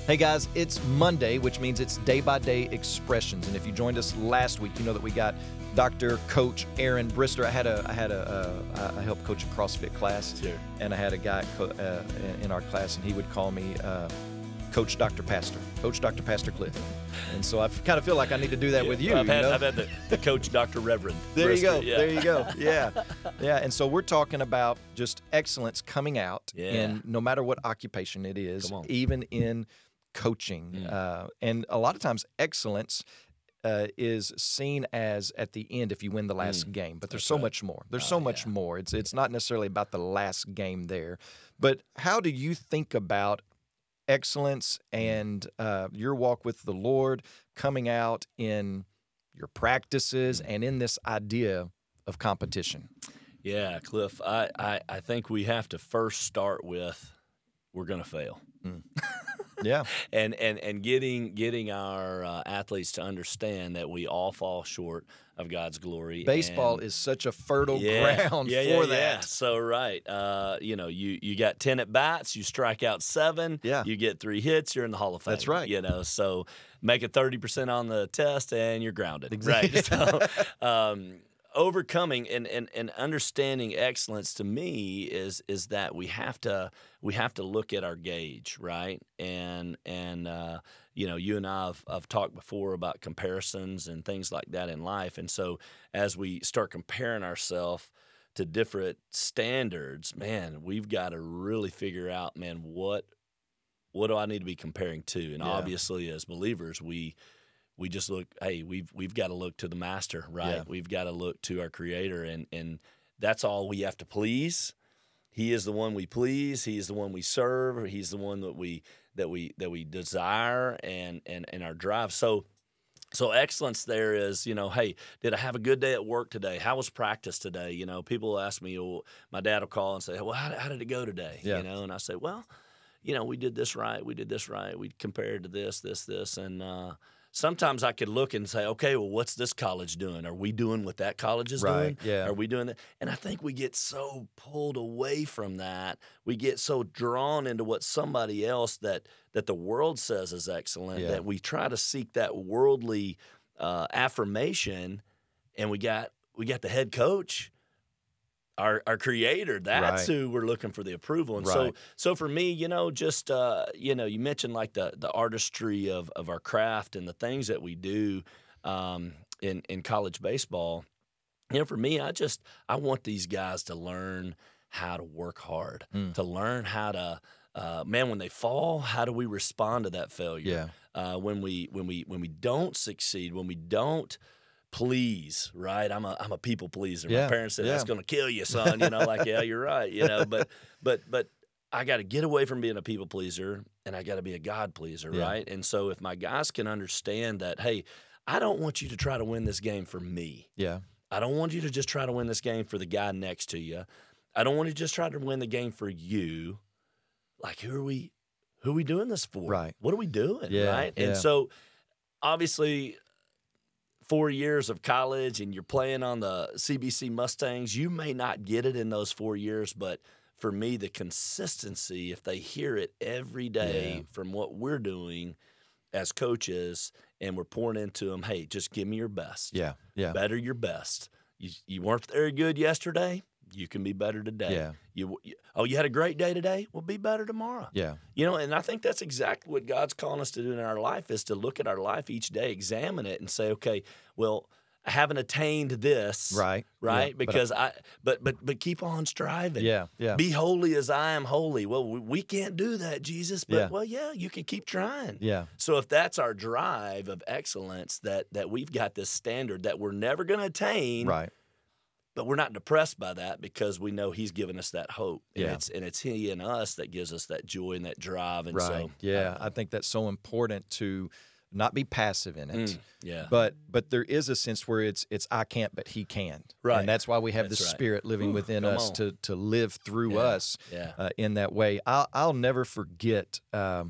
Hey guys, it's Monday, which means it's day-by-day expressions. And if you joined us last week, you know that we got Dr. Coach Aaron Brister. I helped coach a CrossFit class, Sure. and I had a guy in our class, and he would call me Coach Dr. Pastor, Coach Dr. Pastor Cliff. And so I kind of feel like I need to do that with you. I've had, you know? I've had the Coach Dr. Reverend. There you go. Yeah. There you go. Yeah. Yeah. And so we're talking about just excellence coming out in no matter what occupation it is, even in coaching. And a lot of times excellence is seen as at the end if you win the last game. But there's so much more. There's so much more. It's not necessarily about the last game there. But how do you think about excellence and your walk with the Lord coming out in your practices and in this idea of competition? Yeah, Cliff, I think we have to first start with we're going to fail. Yeah. And getting our athletes to understand that we all fall short of God's glory. Baseball is such a fertile ground for that. Yeah. So, right. You got 10 at bats, you strike out 7, you get 3 hits, you're in the Hall of Fame. That's right. So make it 30% on the test and you're grounded. Exactly. Right. So, overcoming and understanding excellence to me is that we have to look at our gauge, right? And you and I have talked before about comparisons and things like that in life. And so as we start comparing ourselves to different standards, man, we've got to really figure out, man, what do I need to be comparing to? And obviously as believers, we just look, hey, we've got to look to the master, right? Yeah. We've got to look to our creator, and that's all we have to please. He is the one we please. He is the one we serve. He's the one that we desire and our drive. So excellence there is, hey, did I have a good day at work today? How was practice today? People ask me, my dad will call and say, well, how did it go today? Yeah. And I say, well, we did this right. We compared to this, and sometimes I could look and say, okay, well, what's this college doing? Are we doing what that college is doing? Yeah. Are we doing that? And I think we get so pulled away from that. We get so drawn into what somebody else that the world says is excellent that we try to seek that worldly affirmation. And we got the head coach, our creator. That's who we're looking for the approval. And so for me, you mentioned like the artistry of our craft and the things that we do in college baseball. For me, I want these guys to learn how to work hard, to learn how to when they fall, how do we respond to that failure? When we don't succeed, when we don't please, right? I'm a people pleaser. My parents said that's going to kill you, son. Yeah, you're right. But I got to get away from being a people pleaser, and I got to be a God pleaser, right? And so if my guys can understand that, hey, I don't want you to try to win this game for me. Yeah. I don't want you to just try to win this game for the guy next to you. I don't want you to just try to win the game for you. Like, who are we doing this for? Right. What are we doing? Yeah. Right. And so obviously 4 years of college and you're playing on the CBC Mustangs, you may not get it in those 4 years, but for me, the consistency, if they hear it every day from what we're doing as coaches and we're pouring into them, hey, just give me your best. Yeah. Yeah. Better your best. You weren't very good yesterday. You can be better today. Yeah. You had a great day today? Well, be better tomorrow. Yeah. And I think that's exactly what God's calling us to do in our life is to look at our life each day, examine it, and say, okay, well, I haven't attained this. Right. Right. Yeah. Because but keep on striving. Yeah. Yeah. Be holy as I am holy. Well, we can't do that, Jesus. But you can keep trying. Yeah. So if that's our drive of excellence, that we've got this standard that we're never going to attain. Right. But we're not depressed by that because we know He's given us that hope. Yeah. And it's He in us that gives us that joy and that drive. And so, I think that's so important to not be passive in it. Yeah. But there is a sense where it's I can't, but He can. Right. And that's why we have the That's right. Spirit living within us to live through us Yeah. in that way. I'll never forget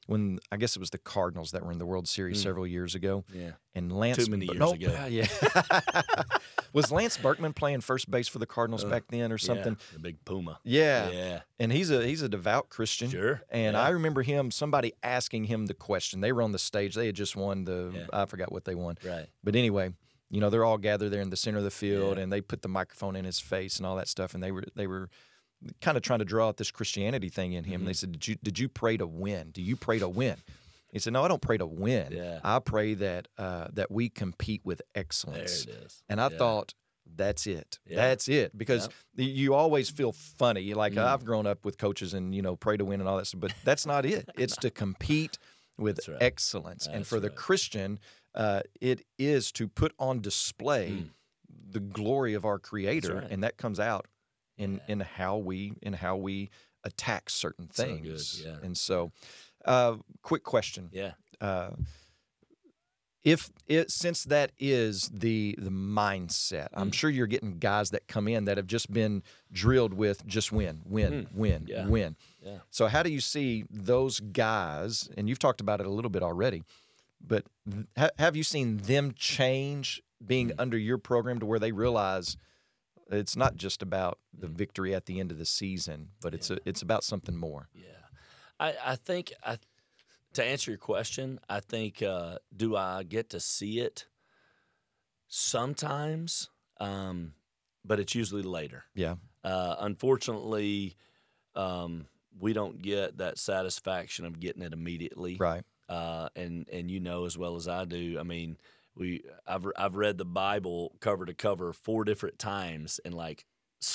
when I guess it was the Cardinals that were in the World Series several years ago. Yeah. And Lance Too many years ago. Yeah. Was Lance Berkman playing first base for the Cardinals back then or something? Yeah, the big Puma. Yeah. Yeah. And he's a devout Christian. Sure. And I remember somebody asking him the question. They were on the stage. They had just won I forgot what they won. Right. But anyway, they're all gathered there in the center of the field, and they put the microphone in his face and all that stuff. And they were kind of trying to draw out this Christianity thing in him. Mm-hmm. They said, did you pray to win? Do you pray to win? He said, no, I don't pray to win. Yeah. I pray that we compete with excellence. There it is. And I thought, that's it. Yeah. That's it. Because you always feel funny. Like I've grown up with coaches and, pray to win and all that stuff. But that's not it. It's to compete with excellence. And for the Christian, it is to put on display the glory of our Creator. And that comes out in how we attack certain things. So good. Yeah. And so quick question. Yeah. Since that is the mindset, I'm sure you're getting guys that come in that have just been drilled with just win. Yeah. So how do you see those guys, and you've talked about it a little bit already, but have you seen them change being under your program to where they realize it's not just about the victory at the end of the season, but it's about something more? Yeah. I think to answer your question, I think do I get to see it sometimes, but it's usually later. Yeah. Unfortunately, we don't get that satisfaction of getting it immediately. Right. And as well as I do, I mean, I've read the Bible cover to cover 4 different times, and like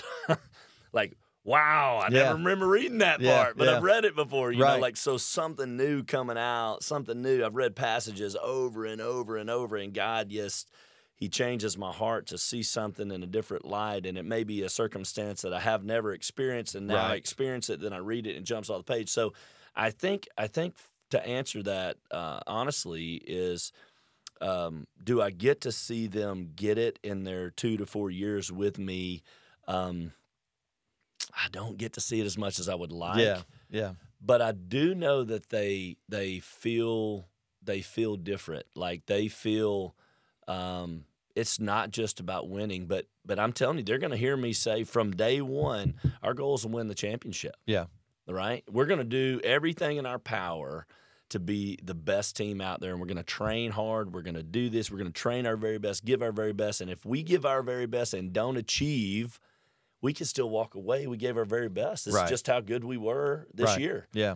wow, I never remember reading that part, but I've read it before, you know, like, so something new coming out, something new. I've read passages over and over and over, and God, He changes my heart to see something in a different light, and it may be a circumstance that I have never experienced, and now I experience it, then I read it and it jumps off the page. So I think to answer that honestly is, do I get to see them get it in their 2 to 4 years with me? I don't get to see it as much as I would like. Yeah. But I do know that they feel different. Like they feel it's not just about winning, but I'm telling you, they're going to hear me say from day one, our goal is to win the championship. Yeah. Right? We're going to do everything in our power to be the best team out there, and we're going to train hard. We're going to do this. We're going to train our very best, give our very best. And if we give our very best and don't achieve, we can still walk away. We gave our very best. This is just how good we were this year. Yeah.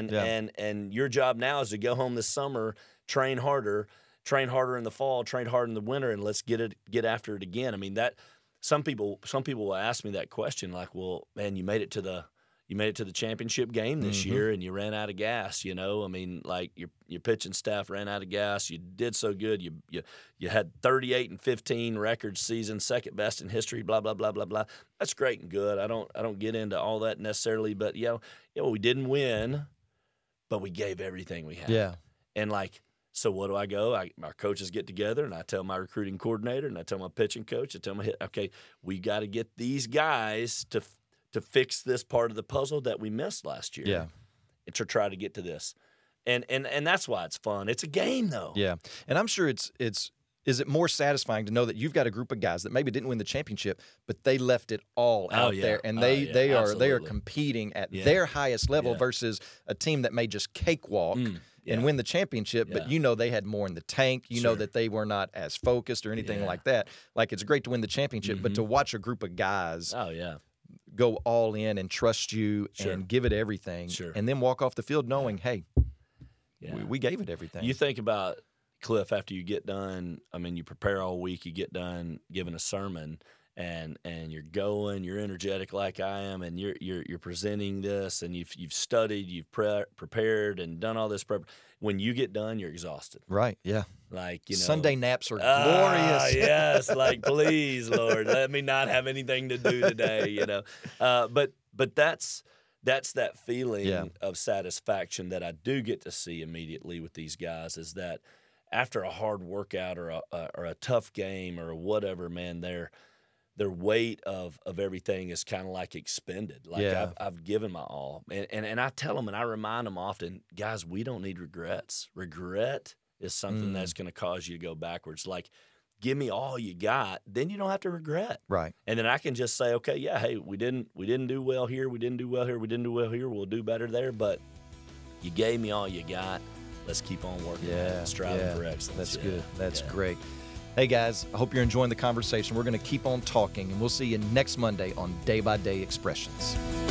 And your job now is to go home this summer, train harder in the fall, train hard in the winter, and let's get after it again. I mean, that some people will ask me that question, like, well, man, you made it to the championship game this year, and you ran out of gas. I mean, like your pitching staff ran out of gas. You did so good. You had 38-15 record season, second best in history. Blah blah blah blah blah. That's great and good. I don't get into all that necessarily, but we didn't win, but we gave everything we had. Yeah, and like. So what do I go? Our coaches get together, and I tell my recruiting coordinator, and I tell my pitching coach, I tell my okay, we got to get these guys to fix this part of the puzzle that we missed last year. Yeah. And to try to get to this. And that's why it's fun. It's a game, though. Yeah. And I'm sure is it more satisfying to know that you've got a group of guys that maybe didn't win the championship, but they left it all out there, and they are competing at their highest level versus a team that may just cakewalk and win the championship, but they had more in the tank. You know that they were not as focused or anything like that. Like, it's great to win the championship, but to watch a group of guys go all in and trust you and give it everything, and then walk off the field knowing, hey, we gave it everything. You think about, Cliff, after you get done, I mean, you prepare all week, you get done giving a sermon, and you're going, you're energetic like I am, and you're presenting this, and you've studied, you've prepared and done all this prep. When you get done, you're exhausted. Right, yeah. Like, Sunday naps are glorious. Yes, like, please, Lord, let me not have anything to do today, But that's that feeling of satisfaction that I do get to see immediately with these guys, is that after a hard workout or a tough game or whatever, man, their weight of everything is kind of like expended. Like I've given my all. And I tell them and I remind them often, guys, we don't need regrets. Regret is something that's going to cause you to go backwards. Like, give me all you got, then you don't have to regret. Right. And then I can just say, okay, yeah, hey, we didn't do well here, we didn't do well here, we didn't do well here, we'll do better there, but you gave me all you got. Let's keep on working and striving for excellence. That's good. That's great. Hey, guys, I hope you're enjoying the conversation. We're going to keep on talking, and we'll see you next Monday on Day by Day Expressions.